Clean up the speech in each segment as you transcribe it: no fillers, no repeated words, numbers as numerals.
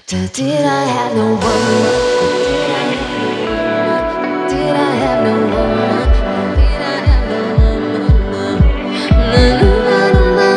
Did I have no one? Did I have no one? Did I have no one? Na, na, na, na.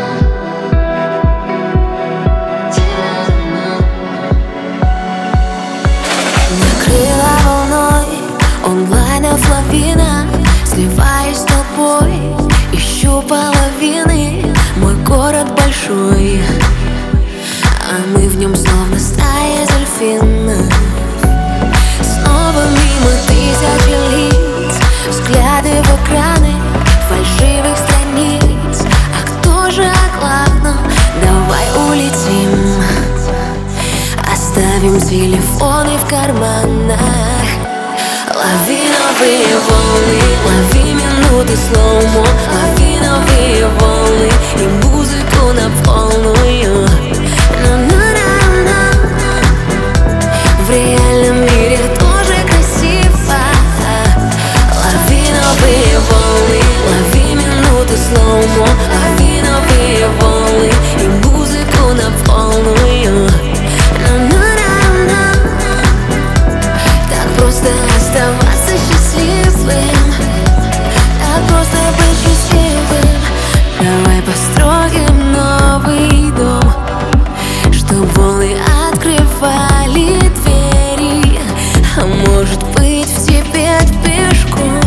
Накрыла волной онлайнов лавина, сливаюсь с тобой, ищу половины. Мой город большой, а мы в нем словно стая дельфинов. Снова мимо тысячи лиц, взгляды в экраны фальшивых страниц. А кто же о главном? Давай улетим, оставим телефоны в карманах. Лови новые волны, лови минуты слоумо, лови новые волны и музыку на полную. На-на-на-на. В реальном мире тоже красиво. Лови новые волны, лови минуты слоумо, лови новые волны и музыку на полную. На-на-на-на. Так просто оставаться счастливым, так просто быть счастливым. Давай построим новый дом, чтоб волны открывали двери, а может быть в Тибет пешком.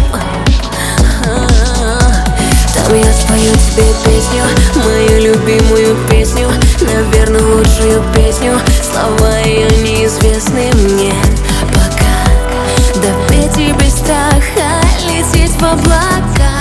Там я спою тебе песню, мою любимую песню, наверное, лучшую песню. Слова ее неизвестны мне пока. Допеть и без страха лететь в облака.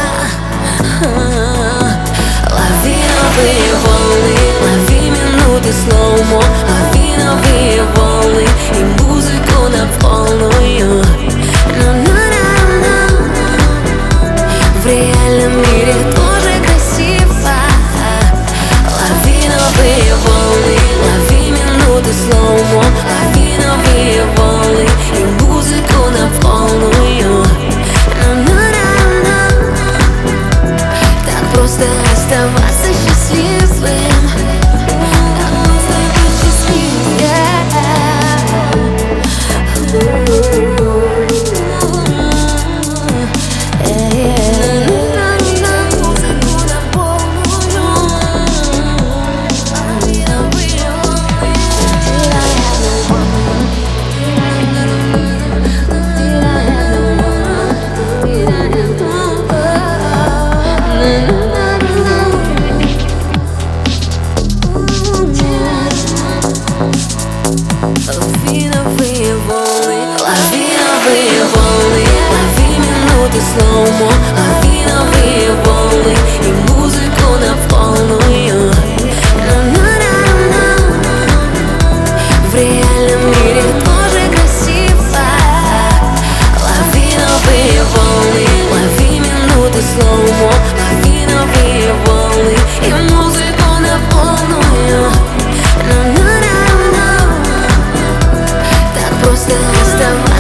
Лови новые волны, лови минуты слоумо, лови новые волны и музыку на полную. На-на-на-на. В реальном мире тоже красиво. Лови новые волны, лови минуты слоумо, лови новые волны и музыку на полную. На-на-на-на. Так просто оставаться счастливым, так просто быть счастливым. Лови новые волны, лови новые волны, лови минуты слоумо, лови новые волны и музыку на полную. На-на-на-на. В реальном мире тоже красиво. Лови новые волны, лови минуты слоумо, лови новые волны и музыку на полную. На-на-на-на. Так просто оставаться